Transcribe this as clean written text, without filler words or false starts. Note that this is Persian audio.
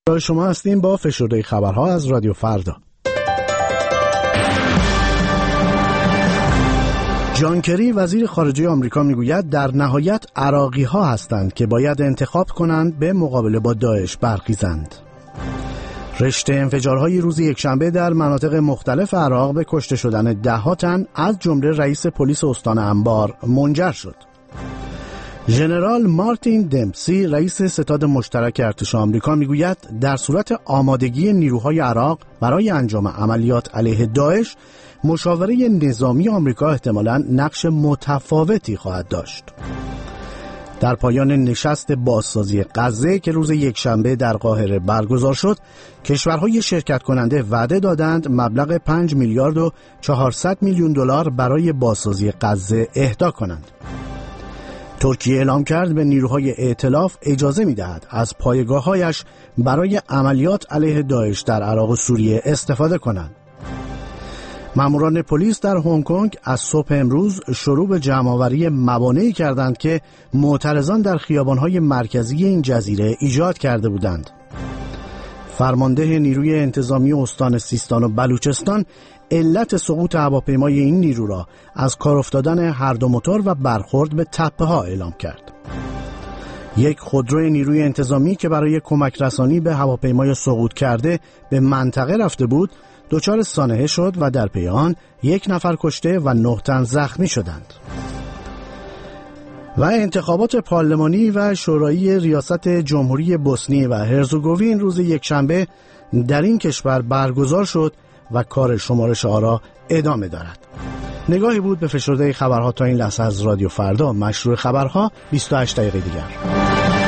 شما هستیم با فشرده خبرها از رادیو فردا. جان کری وزیر خارجه آمریکا میگوید در نهایت عراقی‌ها هستند که باید انتخاب کنند به مقابله با داعش برخیزند. رشته انفجارهای روز یکشنبه در مناطق مختلف عراق به کشته شدن ده‌ها تن از جمله رئیس پلیس استان انبار منجر شد. ژنرال مارتین دمپسی رئیس ستاد مشترک ارتش آمریکا میگوید در صورت آمادگی نیروهای عراق برای انجام عملیات علیه داعش، مشاوره نظامی آمریکا احتمالاً نقش متفاوتی خواهد داشت. در پایان نشست بازسازی غزه که روز یکشنبه در قاهره برگزار شد، کشورهای شرکت کننده وعده دادند مبلغ 5 میلیارد و 400 میلیون دلار برای بازسازی غزه اهدا کنند. ترکیه اعلام کرد به نیروهای ائتلاف اجازه می‌دهد از پایگاه‌هایش برای عملیات علیه داعش در عراق و سوریه استفاده کنند. ماموران پلیس در هنگ کنگ از صبح امروز شروع به جمع‌آوری موانعی کردند که معترضان در خیابان‌های مرکزی این جزیره ایجاد کرده بودند. فرمانده نیروی انتظامی استان سیستان و بلوچستان علت سقوط هواپیمای این نیرو را از کار افتادن هر دو موتور و برخورد به تپه‌ها اعلام کرد. یک خودرو نیروی انتظامی که برای کمک رسانی به هواپیمای سقوط کرده به منطقه رفته بود، دچار سانحه شد و در پی آن 1 نفر کشته و 9 تن زخمی شدند. و انتخابات پارلمانی و شورایی ریاست جمهوری بوسنی و هرزگوین روز یکشنبه در این کشور برگزار شد و کار شمارش آرا ادامه دارد. نگاهی بود به فشرده خبرها تا این لحظه از رادیو فردا. مشروع خبرها 28 دقیقه دیگر.